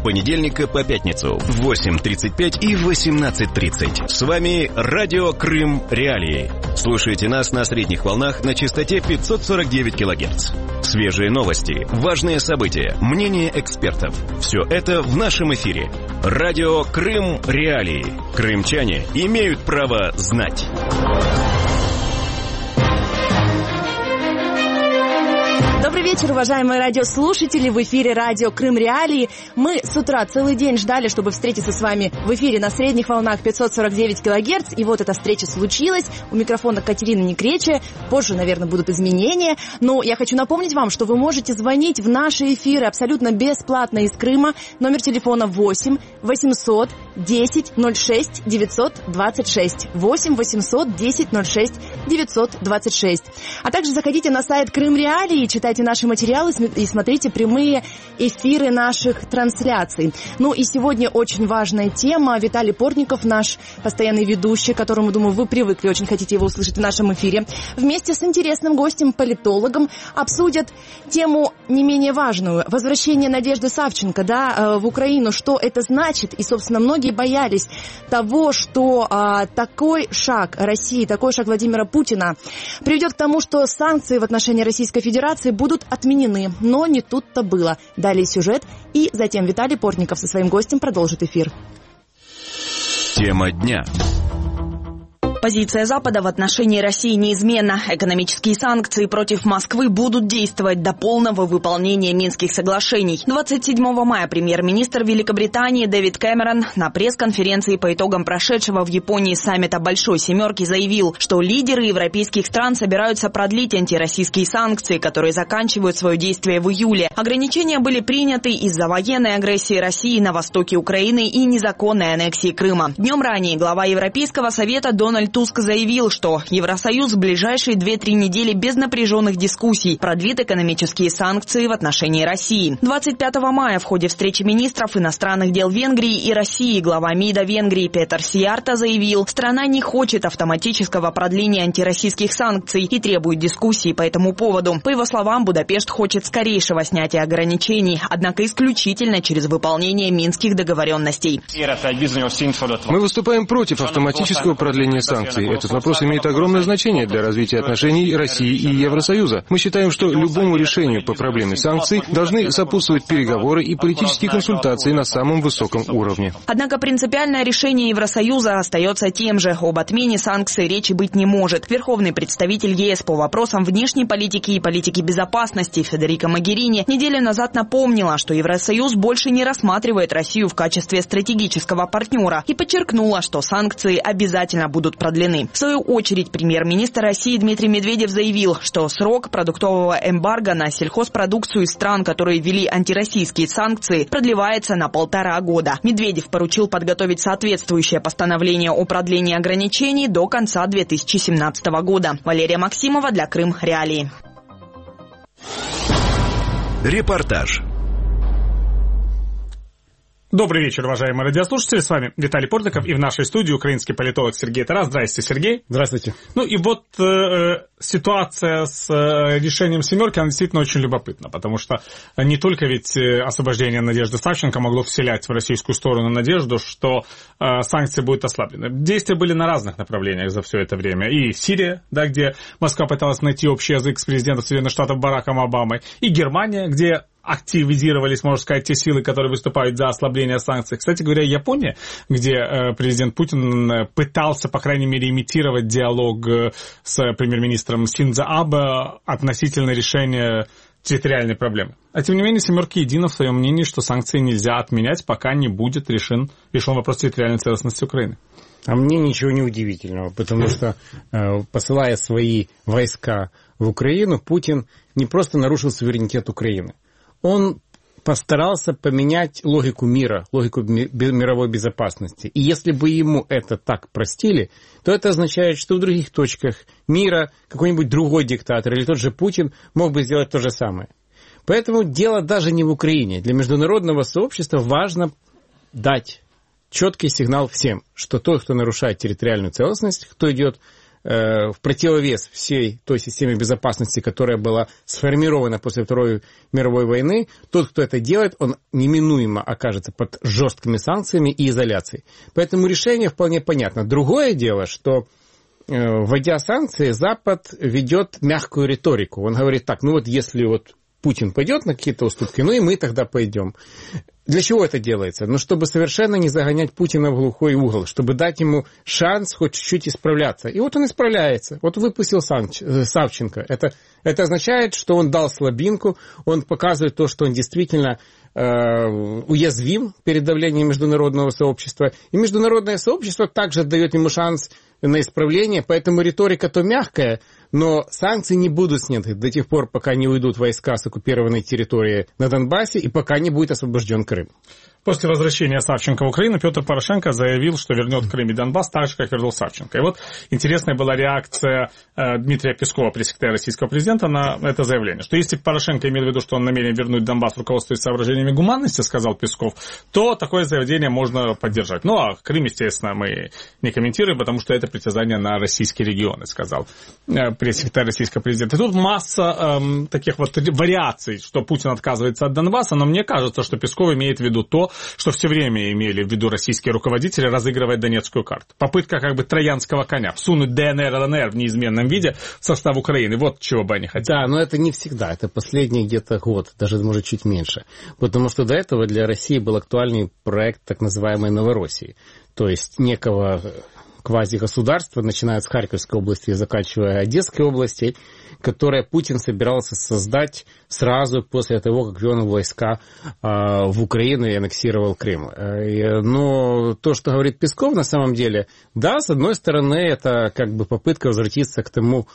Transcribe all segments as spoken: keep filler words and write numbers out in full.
понедельника по пятницу в восемь тридцать пять и восемнадцать тридцать. С вами Радио Крым Реалии. Слушайте нас на средних волнах на частоте пятьсот сорок девять килогерц. Свежие новости, важные события, мнения экспертов. Все это в нашем эфире. Радио Крым Реалии. Крымчане имеют право знать. Добрый вечер, уважаемые радиослушатели. В эфире радио Крым Реалии. Мы с утра целый день ждали, чтобы встретиться с вами в эфире на средних волнах пятьсот сорок девять килогерц. И вот эта встреча случилась. У микрофона Катерина Некречия. Позже, наверное, будут изменения. Но я хочу напомнить вам, что вы можете звонить в наши эфиры абсолютно бесплатно из Крыма. Номер телефона восемь восемьсот десять ноль шесть девятьсот двадцать шесть. восемь восемьсот десять ноль шесть девятьсот двадцать шесть. А также заходите на сайт Крым Реалии и читайте наши материалы и смотрите прямые эфиры наших трансляций. Ну и сегодня очень важная тема. Виталий Портников, наш постоянный ведущий, к которому, думаю, вы привыкли, очень хотите его услышать в нашем эфире, вместе с интересным гостем, политологом, обсудят тему не менее важную. Возвращение Надежды Савченко, да, в Украину. Что это значит? И, собственно, многие боялись того, что а, такой шаг России, такой шаг Владимира Путина приведет к тому, что санкции в отношении Российской Федерации будут отменены. Но не тут-то было. Далее сюжет, и затем Виталий Портников со своим гостем продолжит эфир. Тема дня. Позиция Запада в отношении России неизменна. Экономические санкции против Москвы будут действовать до полного выполнения Минских соглашений. двадцать седьмого мая премьер-министр Великобритании Дэвид Кэмерон на пресс-конференции по итогам прошедшего в Японии саммита Большой Семерки заявил, что лидеры европейских стран собираются продлить антироссийские санкции, которые заканчивают свое действие в июле. Ограничения были приняты из-за военной агрессии России на востоке Украины и незаконной аннексии Крыма. Днем ранее глава Европейского совета Дональд Туск заявил, что Евросоюз в ближайшие две-три недели без напряженных дискуссий продлит экономические санкции в отношении России. двадцать пятого мая в ходе встречи министров иностранных дел Венгрии и России глава МИДа Венгрии Петер Сиярто заявил, страна не хочет автоматического продления антироссийских санкций и требует дискуссий по этому поводу. По его словам, Будапешт хочет скорейшего снятия ограничений, однако исключительно через выполнение минских договоренностей. Мы выступаем против автоматического продления санкций. Этот вопрос имеет огромное значение для развития отношений России и Евросоюза. Мы считаем, что любому решению по проблеме санкций должны сопутствовать переговоры и политические консультации на самом высоком уровне. Однако принципиальное решение Евросоюза остается тем же. Об отмене санкций речи быть не может. Верховный представитель ЕС по вопросам внешней политики и политики безопасности Федерико Могерини неделю назад напомнила, что Евросоюз больше не рассматривает Россию в качестве стратегического партнера и подчеркнула, что санкции обязательно будут продлены. В свою очередь, премьер-министр России Дмитрий Медведев заявил, что срок продуктового эмбарго на сельхозпродукцию из стран, которые ввели антироссийские санкции, продлевается на полтора года. Медведев поручил подготовить соответствующее постановление о продлении ограничений до конца две тысячи семнадцатого года. Валерия Максимова для Крым Реалии. Репортаж. Добрый вечер, уважаемые радиослушатели. С вами Виталий Портников и в нашей студии украинский политолог Сергей Тарас. Здравствуйте, Сергей. Здравствуйте. Ну и вот э, ситуация с э, решением «семерки», она действительно очень любопытна, потому что не только ведь освобождение Надежды Савченко могло вселять в российскую сторону надежду, что э, санкции будут ослаблены. Действия были на разных направлениях за все это время. И Сирия, да, где Москва пыталась найти общий язык с президентом Соединенных Штатов Бараком Обамой, и Германия, где активизировались, можно сказать, те силы, которые выступают за ослабление санкций. Кстати говоря, Япония, где э, президент Путин пытался, по крайней мере, имитировать диалог с премьер-министром Синдзо Абе относительно решения территориальной проблемы. А тем не менее, «семерки» едины в своем мнении, что санкции нельзя отменять, пока не будет решен, решен вопрос территориальной целостности Украины. А мне ничего не удивительного, потому что, э, посылая свои войска в Украину, Путин не просто нарушил суверенитет Украины. Он постарался поменять логику мира, логику мировой безопасности. И если бы ему это так простили, то это означает, что в других точках мира какой-нибудь другой диктатор или тот же Путин мог бы сделать то же самое. Поэтому дело даже не в Украине. Для международного сообщества важно дать четкий сигнал всем, что тот, кто нарушает территориальную целостность, кто идет в противовес всей той системе безопасности, которая была сформирована после Второй мировой войны, тот, кто это делает, он неминуемо окажется под жесткими санкциями и изоляцией. Поэтому решение вполне понятно. Другое дело, что вводя санкции, Запад ведет мягкую риторику. Он говорит так, ну вот если вот Путин пойдет на какие-то уступки, ну и мы тогда пойдем. Для чего это делается? Ну, чтобы совершенно не загонять Путина в глухой угол, чтобы дать ему шанс хоть чуть-чуть исправляться. И вот он исправляется. Вот выпустил Савченко. Это, это означает, что он дал слабинку, он показывает то, что он действительно э, уязвим перед давлением международного сообщества. И международное сообщество также дает ему шанс на исправление, поэтому риторика то мягкая, но санкции не будут сняты до тех пор, пока не уйдут войска с оккупированной территории на Донбассе и пока не будет освобожден Крым. После возвращения Савченко в Украину Петр Порошенко заявил, что вернет Крым и Донбасс так же, как вернул Савченко. И вот интересная была реакция э, Дмитрия Пескова, пресс-секретаря российского президента, на это заявление. Что если Порошенко имел в виду, что он намерен вернуть Донбасс, руководствуясь соображениями гуманности, сказал Песков, то такое заявление можно поддержать. Ну, а Крым, естественно, мы не комментируем, потому что это притязание на российские регионы, сказал э, пресс-секретарь российского президента. И тут масса э, таких вот вариаций, что Путин отказывается от Донбасса, но мне кажется, что Песков имеет в виду то, что все время имели в виду российские руководители, разыгрывая донецкую карту. Попытка как бы троянского коня, всунуть ДНР, ЛНР в неизменном виде в состав Украины. Вот чего бы они хотели. Да, но это не всегда. Это последний где-то год, даже, может, чуть меньше. Потому что до этого для России был актуальный проект так называемой Новороссии. То есть некого квазигосударства, начиная с Харьковской области и заканчивая Одесской областью, которое Путин собирался создать сразу после того, как ввел войска э, в Украину и аннексировал Крым. Э, но то, что говорит Песков, на самом деле, да, с одной стороны, это как бы попытка возвратиться к тому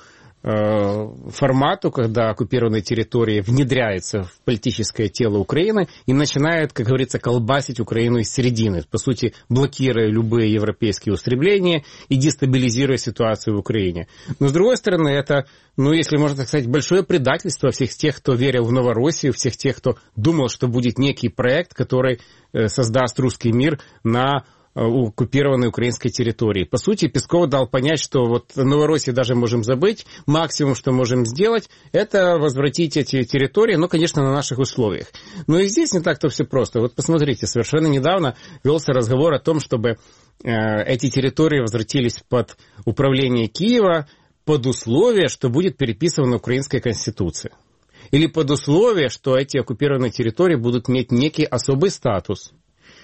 формату, когда оккупированные территории внедряются в политическое тело Украины и начинают, как говорится, колбасить Украину из середины, по сути, блокируя любые европейские устремления и дестабилизируя ситуацию в Украине. Но, с другой стороны, это, ну, если можно так сказать, большое предательство всех тех, кто верил в Новороссию, всех тех, кто думал, что будет некий проект, который создаст русский мир на оккупированной украинской территории. По сути, Песков дал понять, что вот Новороссию даже можем забыть, максимум, что можем сделать, это возвратить эти территории, но, конечно, на наших условиях. Но и здесь не так-то все просто. Вот посмотрите, совершенно недавно велся разговор о том, чтобы э, эти территории возвратились под управление Киева под условие, что будет переписана украинская конституция. Или под условие, что эти оккупированные территории будут иметь некий особый статус.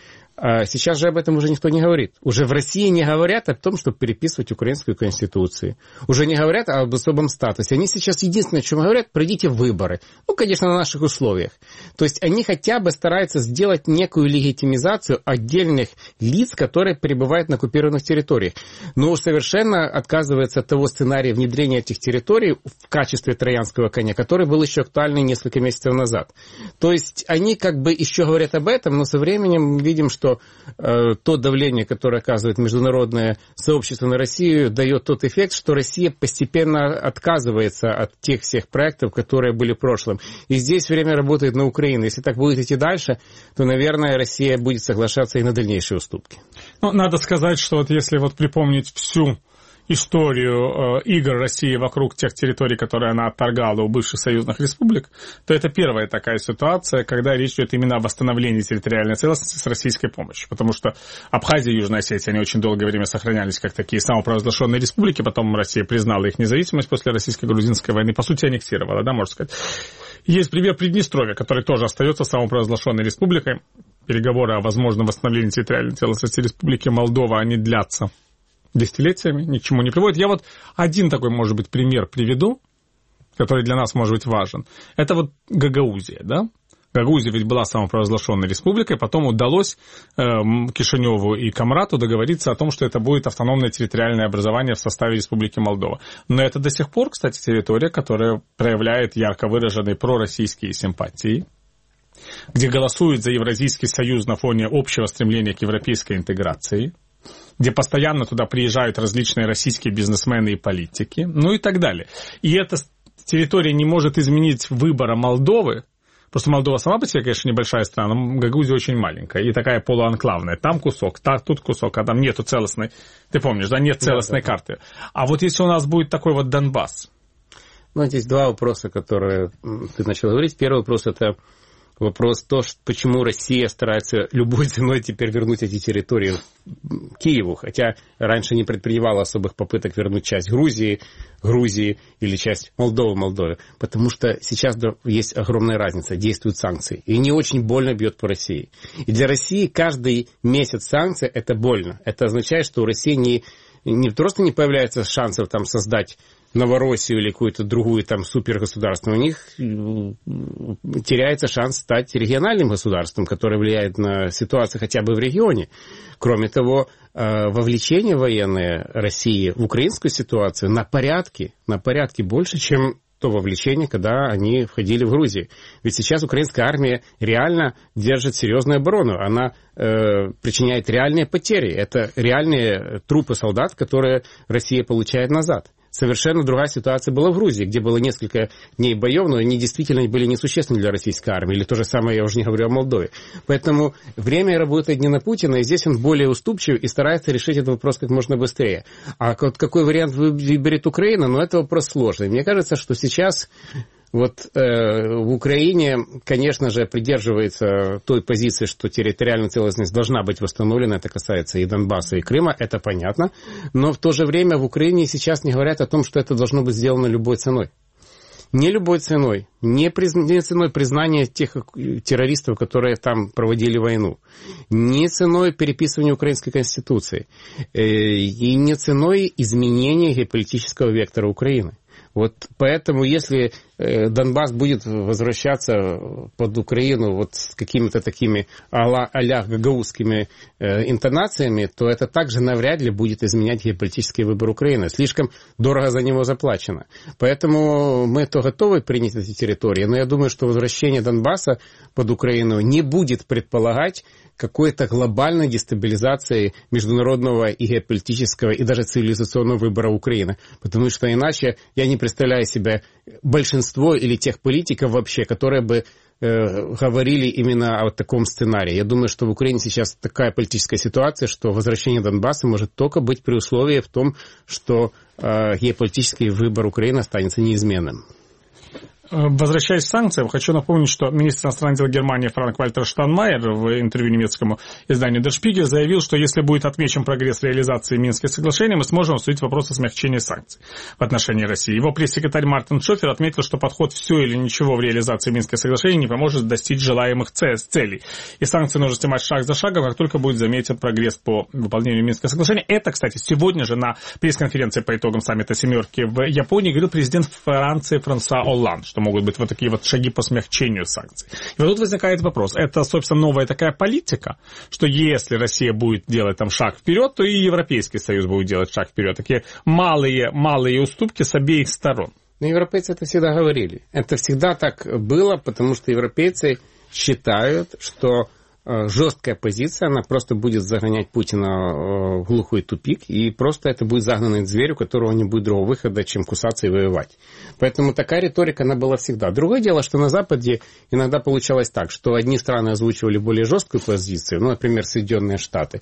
Сейчас же об этом уже никто не говорит. Уже в России не говорят о том, чтобы переписывать украинскую конституцию. Уже не говорят об особом статусе. Они сейчас единственное, о чем говорят, пройдите выборы. Ну, конечно, на наших условиях. То есть они хотя бы стараются сделать некую легитимизацию отдельных лиц, которые пребывают на оккупированных территориях. Но совершенно отказывается от того сценария внедрения этих территорий в качестве троянского коня, который был еще актуальный несколько месяцев назад. То есть они как бы еще говорят об этом, но со временем видим, что что э, то давление, которое оказывает международное сообщество на Россию, дает тот эффект, что Россия постепенно отказывается от тех всех проектов, которые были в прошлом. И здесь время работает на Украину. Если так будет идти дальше, то, наверное, Россия будет соглашаться и на дальнейшие уступки. Ну, надо сказать, что вот если вот припомнить всю историю э, игр России вокруг тех территорий, которые она отторгала у бывших союзных республик, то это первая такая ситуация, когда речь идет именно о восстановлении территориальной целостности с российской помощью. Потому что Абхазия и Южная Осетия, они очень долгое время сохранялись как такие самопровозглашенные республики, потом Россия признала их независимость после российско-грузинской войны, по сути, аннексировала, да, можно сказать. Есть пример Приднестровья, который тоже остается самопровозглашенной республикой. Переговоры о возможном восстановлении территориальной целостности Республики Молдова, они длятся десятилетиями, ни к чему не приводит. Я вот один такой, может быть, пример приведу, который для нас может быть важен. Это вот Гагаузия, да? Гагаузия ведь была самопровозглашенной республикой, потом удалось э, Кишиневу и Камрату договориться о том, что это будет автономное территориальное образование в составе Республики Молдова. Но это до сих пор, кстати, территория, которая проявляет ярко выраженные пророссийские симпатии, где голосуют за Евразийский союз на фоне общего стремления к европейской интеграции, где постоянно туда приезжают различные российские бизнесмены и политики, ну и так далее. И эта территория не может изменить выбора Молдовы, Просто Молдова сама по себе, конечно, небольшая страна, но Гагаузия очень маленькая и такая полуанклавная. Там кусок, та, тут кусок, а там нету целостной, ты помнишь, да, нет целостной да, да, карты. А вот если у нас будет такой вот Донбасс? Ну, здесь два вопроса, которые ты начал говорить. Первый вопрос – это вопрос то, что, почему Россия старается любой ценой теперь вернуть эти территории Киеву, хотя раньше не предпринимала особых попыток вернуть часть Грузии, Грузии или часть Молдовы, Молдове, потому что сейчас есть огромная разница, действуют санкции, и не очень больно бьет по России. И для России каждый месяц санкций – это больно. Это означает, что у России не, не просто не появляется шансов там создать Новороссию или какую-то другую там супергосударство, у них теряется шанс стать региональным государством, которое влияет на ситуацию хотя бы в регионе. Кроме того, вовлечение военное России в украинскую ситуацию на порядке, на порядке больше, чем то вовлечение, когда они входили в Грузию. Ведь сейчас украинская армия реально держит серьезную оборону. Она э, причиняет реальные потери. Это реальные трупы солдат, которые Россия получает назад. Совершенно другая ситуация была в Грузии, где было несколько дней боев, но они действительно были несущественны для российской армии. Или то же самое, я уже не говорю о Молдове. Поэтому время работает не на Путина, и здесь он более уступчив и старается решить этот вопрос как можно быстрее. А вот какой вариант выберет Украина, ну, это вопрос сложный. Мне кажется, что сейчас вот э, в Украине, конечно же, придерживается той позиции, что территориальная целостность должна быть восстановлена. Это касается и Донбасса, и Крыма, это понятно. Но в то же время в Украине сейчас не говорят о том, что это должно быть сделано любой ценой. Не любой ценой. Не, приз... не ценой признания тех террористов, которые там проводили войну. Не ценой переписывания украинской конституции. Э, и не ценой изменения геополитического вектора Украины. Вот поэтому, если э, Донбасс будет возвращаться под Украину вот с какими-то такими а-ля гагаузскими э, интонациями, то это также навряд ли будет изменять геополитический выбор Украины. Слишком дорого за него заплачено. Поэтому мы то готовы принять эти территории, но я думаю, что возвращение Донбасса под Украину не будет предполагать какой-то глобальной дестабилизации международного и геополитического, и даже цивилизационного выбора Украины. Потому что иначе я не представляю себе большинство или тех политиков вообще, которые бы э, говорили именно о таком сценарии. Я думаю, что в Украине сейчас такая политическая ситуация, что возвращение Донбасса может только быть при условии в том, что э, геополитический выбор Украины останется неизменным. Возвращаясь к санкциям, хочу напомнить, что министр иностранных дел Германии Франк-Вальтер Штайнмайер в интервью немецкому изданию Der Spiegel заявил, что если будет отмечен прогресс реализации Минских соглашений, мы сможем обсудить вопрос о смягчении санкций в отношении России. Его пресс-секретарь Мартин Шофер отметил, что подход «все или ничего» в реализации Минских соглашений не поможет достичь желаемых целей. И санкции нужно снимать шаг за шагом, как только будет заметен прогресс по выполнению Минских соглашений. Это, кстати, сегодня же на пресс-конференции по итогам саммита «семерки» в Японии говорил президент Франции Франсуа Олланд, что могут быть вот такие вот шаги по смягчению санкций. И вот тут возникает вопрос. Это, собственно, новая такая политика, что если Россия будет делать там шаг вперед, то и Европейский Союз будет делать шаг вперед. Такие малые, малые уступки с обеих сторон. Но европейцы это всегда говорили. Это всегда так было, потому что европейцы считают, что жесткая позиция, она просто будет загонять Путина в глухой тупик, и просто это будет загнанный зверь, у которого не будет другого выхода, чем кусаться и воевать. Поэтому такая риторика, она была всегда. Другое дело, что на Западе иногда получалось так, что одни страны озвучивали более жесткую позицию, ну, например, Соединенные Штаты,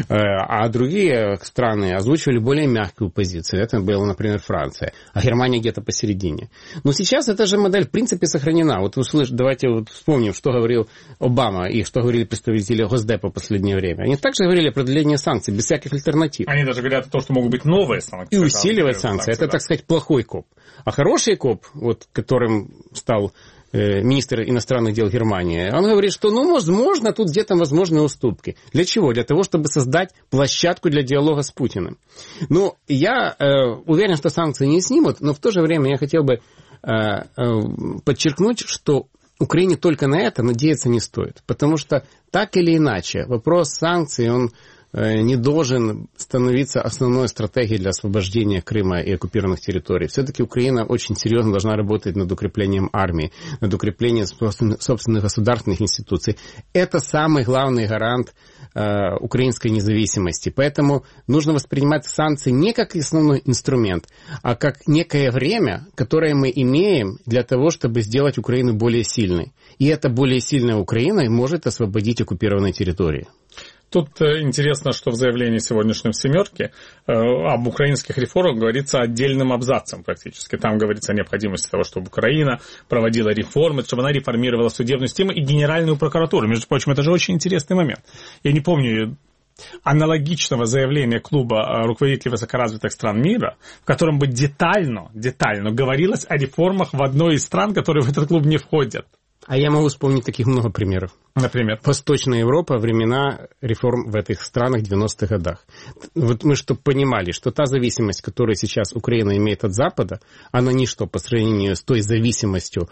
а другие страны озвучивали более мягкую позицию. Это была, например, Франция, а Германия где-то посередине. Но сейчас эта же модель, в принципе, сохранена. Вот услышь, давайте вот вспомним, что говорил Обама и что говорили представители Госдепа в последнее время. Они также говорили о продлении санкций без всяких альтернатив. Они даже говорят о том, что могут быть новые санкции. И усиливать да, санкции. санкции. Это, да. так сказать, плохой коп. А хороший коп, вот, которым стал э, министр иностранных дел Германии, он говорит, что, ну, возможно, тут где-то возможны уступки. Для чего? Для того, чтобы создать площадку для диалога с Путиным. Ну, я э, уверен, что санкции не снимут, но в то же время я хотел бы э, э, подчеркнуть, что Украине только на это надеяться не стоит. Потому что так или иначе вопрос санкций, он не должен становиться основной стратегией для освобождения Крыма и оккупированных территорий. Все-таки Украина очень серьезно должна работать над укреплением армии, над укреплением собственных государственных институций. Это самый главный гарант э, украинской независимости. Поэтому нужно воспринимать санкции не как основной инструмент, а как некое время, которое мы имеем для того, чтобы сделать Украину более сильной. И эта более сильная Украина может освободить оккупированные территории. Тут интересно, что в заявлении сегодняшнем «семерки» э, об украинских реформах говорится отдельным абзацем практически. Там говорится о необходимости того, чтобы Украина проводила реформы, чтобы она реформировала судебную систему и Генеральную прокуратуру. Между прочим, это же очень интересный момент. Я не помню аналогичного заявления клуба руководителей высокоразвитых стран мира, в котором бы детально, детально говорилось о реформах в одной из стран, которые в этот клуб не входят. А я могу вспомнить таких много примеров. Например? Восточная Европа, времена реформ в этих странах в девяностых годах. Вот мы чтобы понимали, что та зависимость, которую сейчас Украина имеет от Запада, она ничто по сравнению с той зависимостью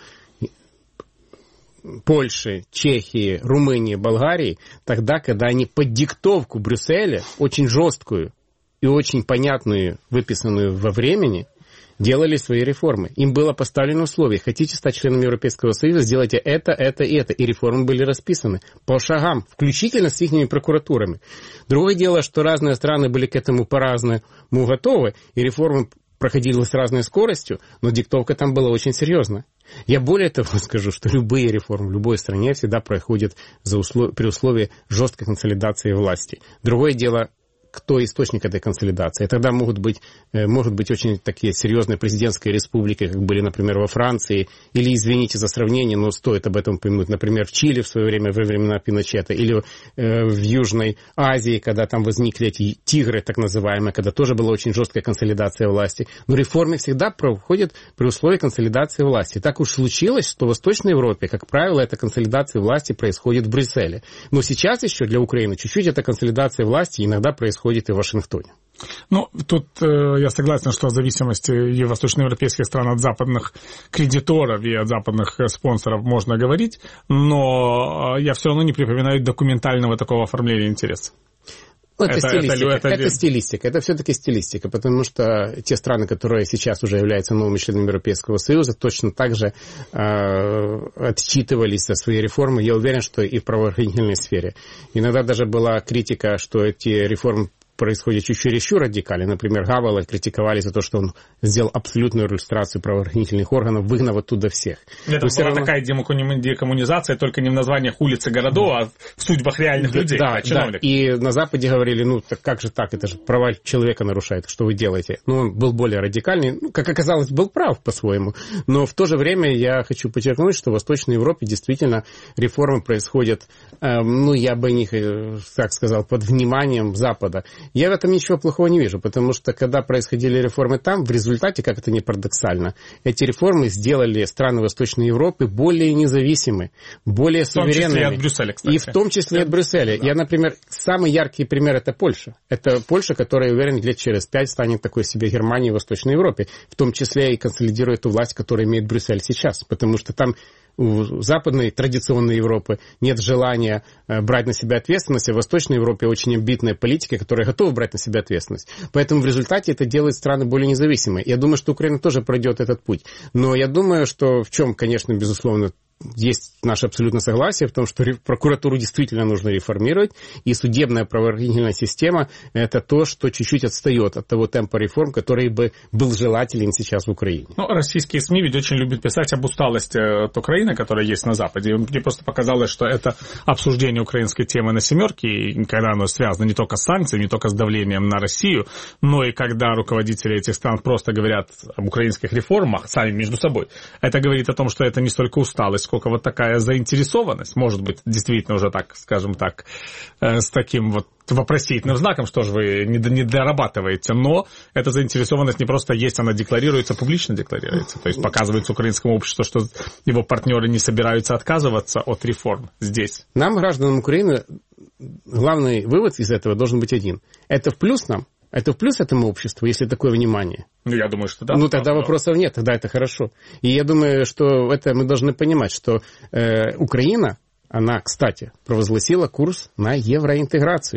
Польши, Чехии, Румынии, Болгарии, тогда, когда они под диктовку Брюсселя, очень жесткую и очень понятную, выписанную во времени, делали свои реформы. Им было поставлено условие: хотите стать членом Европейского Союза, сделайте это, это и это. И реформы были расписаны по шагам, включительно с их прокуратурами. Другое дело, что разные страны были к этому по-разному готовы, и реформы проходили с разной скоростью, но диктовка там была очень серьезная. Я более того скажу, что любые реформы в любой стране всегда проходят за услов... при условии жесткой консолидации власти. Другое дело, кто источник этой консолидации. И тогда могут быть, может быть очень такие серьезные президентские республики, как были, например, во Франции, или, извините за сравнение, но стоит об этом упомянуть, например, в Чили в свое время, во времена Пиночета, или э, в Южной Азии, когда там возникли эти тигры, так называемые, когда тоже была очень жесткая консолидация власти. Но реформы всегда проходят при условии консолидации власти. Так уж случилось, что в Восточной Европе, как правило, эта консолидация власти происходит в Брюсселе. Но сейчас еще для Украины чуть-чуть эта консолидация власти иногда происходит ходит и в Вашингтоне. Ну, тут э, я согласен, что о зависимости и восточноевропейских стран от западных кредиторов и от западных спонсоров можно говорить, но я все равно не припоминаю документального такого оформления интереса. Ну, это, это, стилистика. Это, это, это стилистика. Это все-таки стилистика, потому что те страны, которые сейчас уже являются новыми членами Европейского Союза, точно так же э, отчитывались за свои реформы. Я уверен, что и в правоохранительной сфере. Иногда даже была критика, что эти реформы происходит чуть чересчур радикально. Например, Гавела критиковали за то, что он сделал абсолютную иллюстрацию правоохранительных органов, выгнав оттуда всех. Это была равно... такая декоммунизация, только не в названиях улиц и городов, да. а в судьбах реальных да, людей. Да, да, и на Западе говорили, ну, так как же так, это же права человека нарушает, что вы делаете? Ну, он был более радикальный, ну, как оказалось, был прав по-своему. Но в то же время я хочу подчеркнуть, что в Восточной Европе действительно реформы происходят, э, ну, я бы не так сказал, под вниманием Запада. Я в этом ничего плохого не вижу, потому что, когда происходили реформы там, в результате, как это ни парадоксально, эти реформы сделали страны Восточной Европы более независимы, более суверенными. В том числе и от Брюсселя, кстати. И в том числе и от Брюсселя. Да. Я, например, самый яркий пример – это Польша. Это Польша, которая, я уверен, лет через пять станет такой себе Германией в Восточной Европе, в том числе и консолидирует ту власть, которую имеет Брюссель сейчас, потому что там у западной традиционной Европы нет желания брать на себя ответственность, а в Восточной Европе очень амбитная политика, которая готова брать на себя ответственность. Поэтому в результате это делает страны более независимыми. Я думаю, что Украина тоже пройдет этот путь. Но я думаю, что в чем, конечно, безусловно, есть наше абсолютное согласие в том, что прокуратуру действительно нужно реформировать, и судебная правоохранительная система – это то, что чуть-чуть отстает от того темпа реформ, который бы был желателен сейчас в Украине. Ну, российские СМИ ведь очень любят писать об усталости от Украины, которая есть на Западе. Мне просто показалось, что это обсуждение украинской темы на «семерке», и когда оно связано не только с санкциями, не только с давлением на Россию, но и когда руководители этих стран просто говорят об украинских реформах сами между собой. Это говорит о том, что это не столько усталость, сколько вот такая заинтересованность, может быть, действительно уже так, скажем так, э, с таким вот вопросительным знаком, что же вы не, не дорабатываете, но эта заинтересованность не просто есть, она декларируется, публично декларируется, то есть показывается украинскому обществу, что его партнеры не собираются отказываться от реформ здесь. Нам, гражданам Украины, главный вывод из этого должен быть один. Это в плюс нам? Это в плюс этому обществу, если такое внимание? Ну, я думаю, что да. Ну, тогда да, вопросов да. нет, тогда это хорошо. И я думаю, что это мы должны понимать, что э, Украина, она, кстати, провозгласила курс на евроинтеграцию.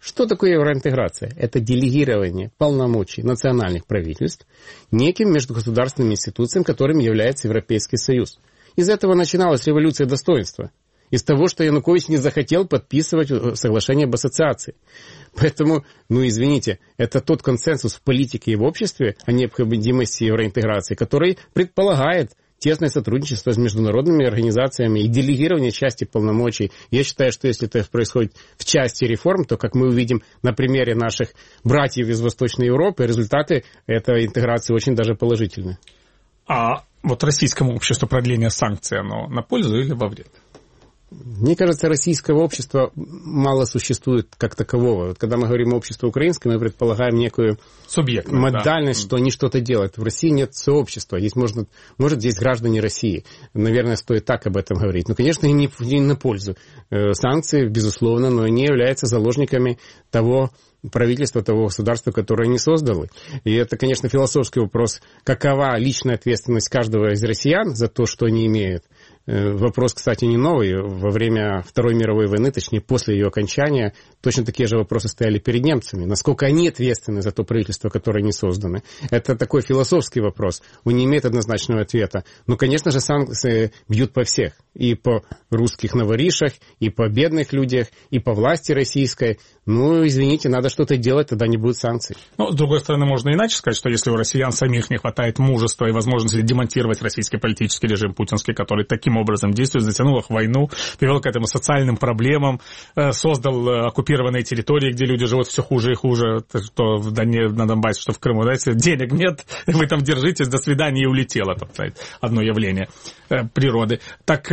Что такое евроинтеграция? Это делегирование полномочий национальных правительств неким межгосударственным институциям, которым является Европейский Союз. Из этого начиналась революция достоинства. Из того, что Янукович не захотел подписывать соглашение об ассоциации. Поэтому, ну извините, это тот консенсус в политике и в обществе о необходимости евроинтеграции, который предполагает тесное сотрудничество с международными организациями и делегирование части полномочий. Я считаю, что если это происходит в части реформ, то, как мы увидим на примере наших братьев из Восточной Европы, результаты этой интеграции очень даже положительны. А вот российскому обществу продление санкций, оно на пользу или во вред? Мне кажется, российского общества мало существует как такового. Вот когда мы говорим о обществе украинском, мы предполагаем некую модальность, да, что они что-то делают. В России нет сообщества. Есть, может, может, здесь граждане России. Наверное, стоит так об этом говорить. Ну, конечно, им не, не на пользу. Санкции, безусловно, но они являются заложниками того правительства, того государства, которое они создали. И это, конечно, философский вопрос, какова личная ответственность каждого из россиян за то, что они имеют. Вопрос, кстати, не новый. Во время Второй мировой войны, точнее, после ее окончания, точно такие же вопросы стояли перед немцами. Насколько они ответственны за то правительство, которое они созданы. Это такой философский вопрос. Он не имеет однозначного ответа. Но, конечно же, санкции бьют по всех. И по русских новоришах, и по бедных людях, и по власти российской. Ну, извините, надо что-то делать, тогда не будет санкций. Ну, с другой стороны, можно иначе сказать, что если у россиян самих не хватает мужества и возможности демонтировать российский политический режим путинский, который таким образом действует, затянул их в войну, привел к этому социальным проблемам, создал оккупированные территории, где люди живут все хуже и хуже, что в Доне, на Донбассе, что в Крыму, знаете, денег нет, вы там держитесь, до свидания, и улетело, так сказать, одно явление природы. Так,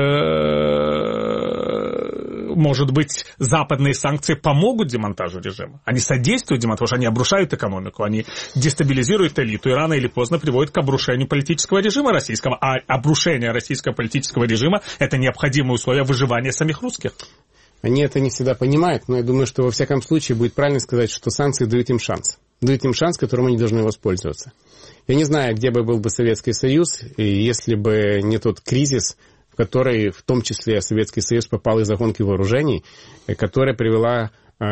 может быть, западные санкции помогут демонтажу режима? Они содействуют демонтажу, потому что они обрушают экономику, они дестабилизируют элиту и рано или поздно приводят к обрушению политического режима российского. А обрушение российского политического режима – это необходимые условия выживания самих русских. Они это не всегда понимают, но я думаю, что во всяком случае будет правильно сказать, что санкции дают им шанс. Дают им шанс, которым они должны воспользоваться. Я не знаю, где бы был бы Советский Союз, если бы не тот кризис, в который в том числе Советский Союз попал из-за гонки вооружений, которая привела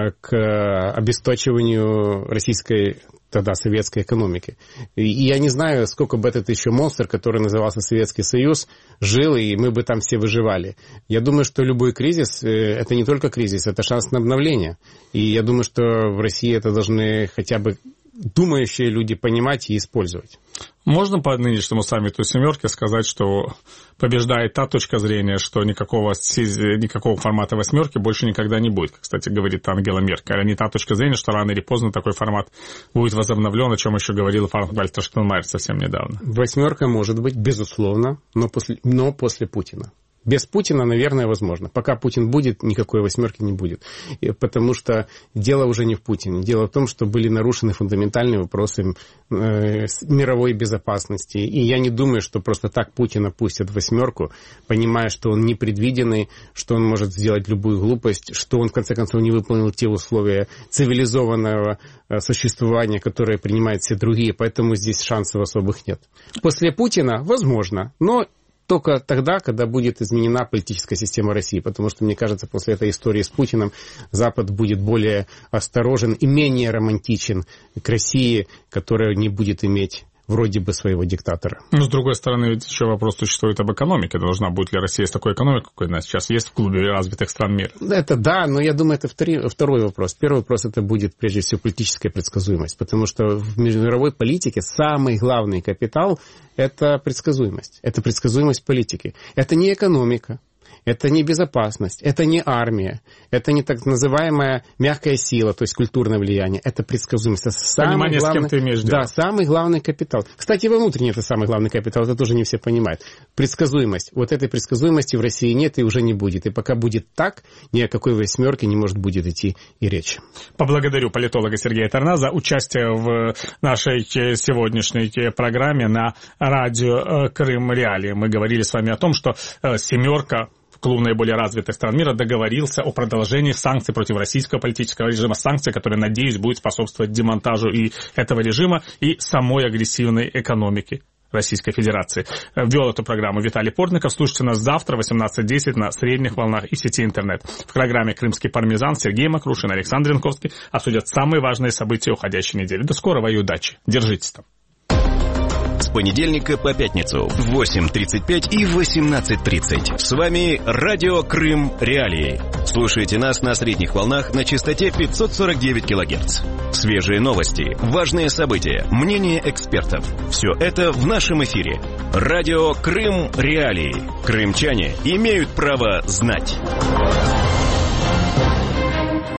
к обесточиванию российской, тогда советской экономики. И я не знаю, сколько бы этот еще монстр, который назывался Советский Союз, жил, и мы бы там все выживали. Я думаю, что любой кризис, это не только кризис, это шанс на обновление. И я думаю, что в России это должны хотя бы думающие люди понимать и использовать. Можно по нынешнему саммиту «семерки» сказать, что побеждает та точка зрения, что никакого, никакого формата «восьмерки» больше никогда не будет, как, кстати, говорит Ангела Меркель. А не та точка зрения, что рано или поздно такой формат будет возобновлен, о чем еще говорил Франк-Вальтер Штайнмайер совсем недавно. «Восьмерка» может быть, безусловно, но после, но после Путина. Без Путина, наверное, возможно. Пока Путин будет, никакой восьмерки не будет. И потому что дело уже не в Путине. Дело в том, что были нарушены фундаментальные вопросы э, мировой безопасности. И я не думаю, что просто так Путина пустят в восьмерку, понимая, что он непредвиденный, что он может сделать любую глупость, что он, в конце концов, не выполнил те условия цивилизованного э, существования, которые принимают все другие. Поэтому здесь шансов особых нет. После Путина возможно, но только тогда, когда будет изменена политическая система России. Потому что, мне кажется, после этой истории с Путиным Запад будет более осторожен и менее романтичен к России, которая не будет иметь вроде бы своего диктатора. Но, с другой стороны, ведь еще вопрос существует об экономике. Должна быть ли Россия с такой экономикой, какой у нас сейчас есть в клубе развитых стран мира? Это да, но я думаю, это второй вопрос. Первый вопрос, это будет, прежде всего, политическая предсказуемость. Потому что в мировой политике самый главный капитал – это предсказуемость. Это предсказуемость политики. Это не экономика. Это не безопасность, это не армия, это не так называемая мягкая сила, то есть культурное влияние, это предсказуемость. Это самый Понимание, главный, с кем ты имеешь дело. Да, самый главный капитал. Кстати, во внутреннем это самый главный капитал, это тоже не все понимают. Предсказуемость. Вот этой предсказуемости в России нет и уже не будет. И пока будет так, ни о какой восьмерке не может будет идти и речь. Поблагодарю политолога Сергея Тарна за участие в нашей сегодняшней программе на радио Крым Реалии. Мы говорили с вами о том, что семерка, клуб наиболее развитых стран мира, договорился о продолжении санкций против российского политического режима. Санкции, которые, надеюсь, будут способствовать демонтажу и этого режима, и самой агрессивной экономики Российской Федерации. Вел эту программу Виталий Портников. Слушайте нас завтра в восемнадцать десять на средних волнах и сети интернет. В программе «Крымский пармезан» Сергей Макрушин, Александр Янковский обсудят самые важные события уходящей недели. До скорого и удачи. Держитесь там. С понедельника по пятницу в восемь тридцать пять и восемнадцать тридцать. С вами Радио Крым Реалии. Слушайте нас на средних волнах на частоте пятьсот сорок девять килогерц. Свежие новости, важные события, мнения экспертов. Все это в нашем эфире. Радио Крым Реалии. Крымчане имеют право знать.